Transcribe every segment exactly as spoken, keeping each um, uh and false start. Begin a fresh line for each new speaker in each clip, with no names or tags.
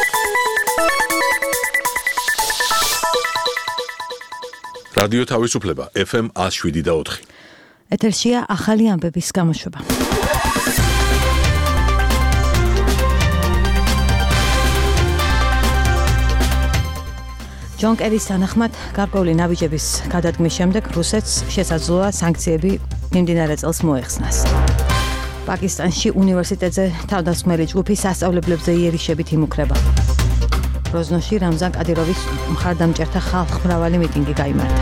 რადიო თავისუფლება ეფ ემ one oh seven და four.
ეთერშია ახალი ამბების გამოშვება. ჯონ კერის თანახმად გარკვეული ნაბიჯების გადადგმის შემდეგ რუსეთს შესაძლოა სანქციები მიმდინარე წელს მოეხსნას. პაკისტანში უნივერსიტეტზე თავდასხმელი ჯგუფი სასწავლებლებზე იერიშებით იმუქრება. გროზნოში რამზან კადიროვის მხარდამჭერთა ხალხმრავალი მიტინგი გაიმართა.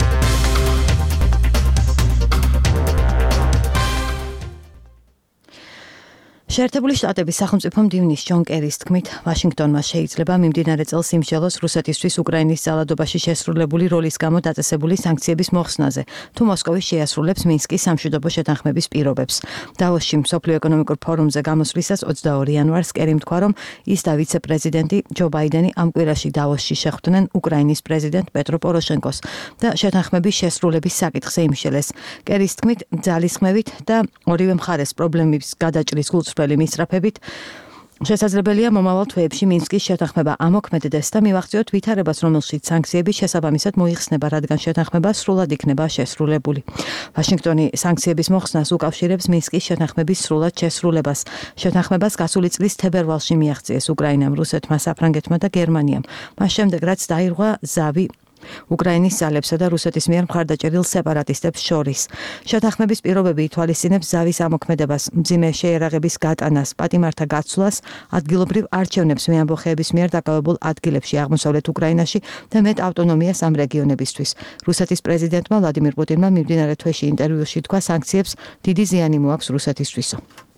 შეერთებული შტატების სახელმწიფო მდივნის ჯონ კერის თქმით, ვაშინგტონმა შეიძლება მიმდინარე წელს იმსჯელოს რუსეთისთვის უკრაინის ძალადობაში შესრულებული როლის გამო დაწესებული სანქციების მოხსნაზე, თუ მოსკოვი შეასრულებს მინსკის სამშვიდობო შეთანხმების პირობებს. დავოსში მსოფლიო ეკონომიკურ ფორუმზე გამოსვლისას ოცდაორი იანვარს კერიმ თქვა, რომ ის და ვიცე-პრეზიდენტი ჯო ბაიდენი ამ კვირაში დავოსში შეხვდნენ უკრაინის პრეზიდენტ პეტრო პოროშენკოს და შეთანხმების შესრულების საკითხზე იმსჯელეს. კერის თქმით, ძალისხმევით და ორივე მხარეს პრობლემების გადაჭრის გულწრფელი მისწრაფებით შესაძლებელია მომავალ თვეებში მინსკის შეთანხმება ამოქმედდეს და მივახციოთ ვითარებას, რომელშიც სანქციები შესაბამისად მოიხსნება, რადგან შეთანხმება სრულად იქნება შესრულებული. ვაშინგტონი სანქციების მოხსნას უკავშირებს მინსკის შეთანხმების სრულად შესრულებას. შეთანხმებას გასული წლის თებერვალში მიაღწიეს უკრაინამ, რუსეთმა, საფრანგეთმა და გერმანიამ. მას შემდეგ, რაც დაირღვა ზავი უკრაინის ძალებსა და რუსეთის მიერ მხარდაჭერილ სეპარატისტებს შორის. შეთანხმების პირობები ითვალისწინებს ზავის ამოქმედებას, მძიმე შეერაღების გატანას, პატიმართა გაცვლას, ადგილობრივ არჩევნებს მეამბოხეების მიერ დაკავებულ ადგილებში აღმოსავლეთ უკრაინაში და მეტ ავტონომიას ამ რეგიონებისთვის. რუსეთის პრეზიდენტმა ვლადიმირ პუტინმა მიმდინარე თვეში ინტერვიუში თქვა, სანქციებს დიდი ზიანი მოაქვს რუსეთისთვისო.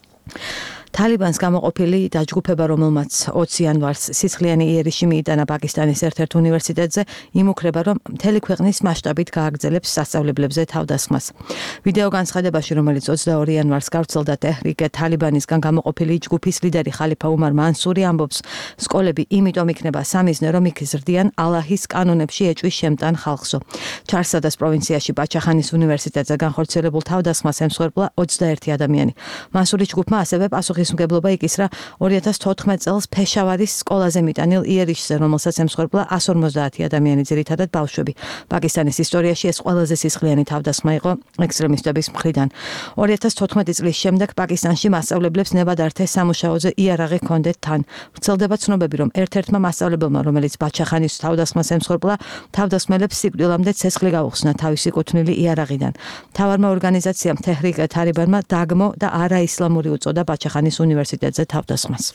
თალიბანს გამოყოფილი დაჯგუფება, რომელმაც ოცი იანვარს სისხლიანი იერიში მიიტანა პაკისტანის ერთ-ერთ უნივერსიტეტზე, იმუქრება, რომ მთელი ქვეყნის მასშტაბით გააგრძელებს სასწავლებლებზე თავდასხმას. ვიდეო განცხადებაში, რომელიც ოცდაორი იანვარს გავრცელდა ტეჰრიკე თალიბანისგან გამოყოფილი ჯგუფის ლიდერი ხალიფა უმარ მანსური ამბობს, სკოლები იმიტომ იქნება სამიზნე, რომ იქ ზრდიან ალაჰის კანონებში ეჭვის შემტან ხალხსო. ჩარსადას პროვინციაში ბაჩახანის უნივერსიტეტზე განხორციელებულ თავდასხმას ემსხვერპლა ოცდაერთი ადამიანი. მანსურის ჯგუფმა ასევე პასუხი მგებლობა იკისრა ორი ათას თოთხმეტ წელს ფეშავარის სკოლაზე მიტანილ იერიშზე, რომელსაც ემსხვერპლა εκατს ორმოცდაათი ადამიანი, ძირითადად ბავშვები. პაკისტანის ისტორიაში ეს ყველაზე სისხლიანი თავდასხმა იყო ექსტრემისტების მხრიდან. ორი ათას თოთხმეტი წლის შემდეგ პაკისტანში მასწავლებლებს ნებადართეს სამუშაოზე იარაღი ჰქონდეთ თან. ვრცელდება ცნობები, რომ ერთ-ერთმა მასწავლებელმა, რომელიც ბაჩახანის თავდასხმას ემსხვერპლა, თავდასხმელებს სიკვდილამდე ცეცხლი გაუხსნა თავისი კუთვნილი იარაღიდან. მთავარმა ორგანიზაციამ თეჰრიკე თალიბანმა დაგმო და არაისლამური უწოდა ბაჩახანის უნივერსიტეტზე თავდასხმას.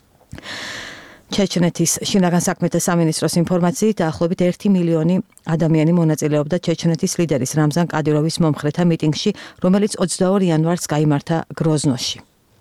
ჩეჩნეთის შინაგან საქმეთა სამინისტროს ინფორმაციით, დაახლოებით ერთი მილიონი ადამიანი მონაწილეობდა ჩეჩნეთის ლიდერის რამზან კადიროვის მომხრეთა მიტინგში, რომელიც ოცდაორი იანვარს გაიმართა გროზნოში.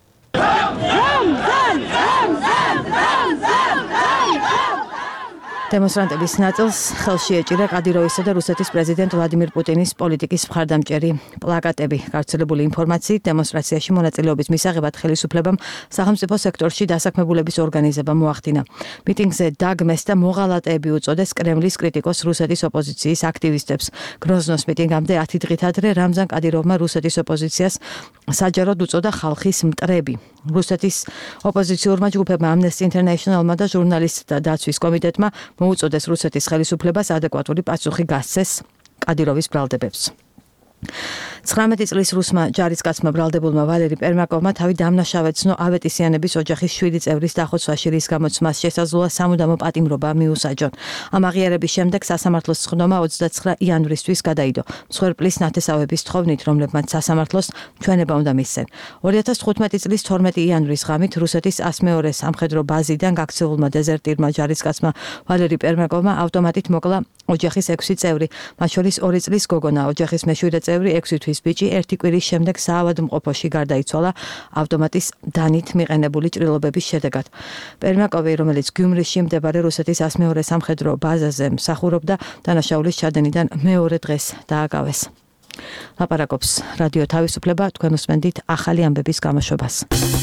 დემონსტრანტების ნაწილს ხელში ეჭირა კადიროვისა და რუსეთის პრეზიდენტ ვლადიმირ პუტინის პოლიტიკის მხარდამჭერი პლაკატები. გავრცელებული ინფორმაციით, დემონსტრაციაში მონაწილეობის მისაღებად ხელისუფლებამ სახელმწიფო სექტორში დასაქმებულების ორგანიზება მოახდინა. მიტინგზე დაგმეს და მოღალატეები უწოდეს კრემლის კრიტიკოს რუსეთის ოპოზიციის აქტივისტებს. გროზნოს მიტინგამდე ათი დღით ადრე რამზან კადიროვმა რუსეთის ოპოზიციას საჯაროდ უწოდა ხალხის მტრები. რუსეთის ოპოზიციურმა ჯგუფებმა ამნესტი ინტერნეიშნალმა და ჟურნალისტთა დაცვის კომიტეტმა მოუწოდეს რუსეთის ხელისუფლებას ადეკვატური პასუხი გასცეს კადიროვის ბრალდებებს. ცხრამეტი წლის რუსმა ჯარისკაცმა ბრალდებულმა ვალერი პერმაკოვმა თავი დამნაშავეცნო ავეტისიანების ოჯახის შვიდი წევრის დახოცვაში, რის გამოც მას შესაძლოა სამუდამო პატიმრობა მიუსაჯონ. ამ აღიარების შემდეგ სასამართლოს სხდომა ოცდაცხრა იანვრისთვის გადაიდო. მსხვერპლის ნათესავების თხოვნით, რომლებმაც სასამართლოს ჩვენება უნდა მისცენ. ორი ათას თხუთმეტი წლის თორმეტი იანვრის ღამით რუსეთის ას მეორე სამხედრო ბაზიდან გაქცეულმა დეზერტირმა ჯარისკაცმა ვალერი პერმაკოვმა ავტომატით მოკლა ოჯახის ექვსი წევრი, მათ შორის ორი წლის გოგონა, ოჯახის მეშვიდე წევრი, ექვსი თვის ბიჭი ერთი კვირის შემდეგ საავადმყოფოში გარდაიცვალა ავტომატის დანით მიყენებული ჭრილობების შედეგად. პერმაკოვი, რომელიც გიუმრიში მდებარე რუსეთის ას მეორე სამხედრო ბაზაზე მსახურობდა, დანაშაულის ჩადენიდან მეორე დღეს დააკავეს. ლაპარაკობს რადიო თავისუფლება, თქვენ უსმენთ ახალი ამბების გამოშვებას.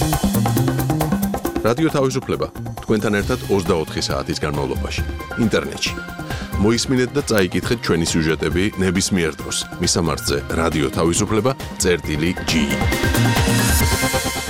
რადიო თავისუფლება თქვენთან ერთად ოცდაოთხი საათის განმავლობაში ინტერნეტში. მოისმინეთ და წაიკითხეთ ჩვენი სიუჟეტები ნებისმიერ დროს. მისამართზე რადიო თავისუფლება წერტილი ჯი.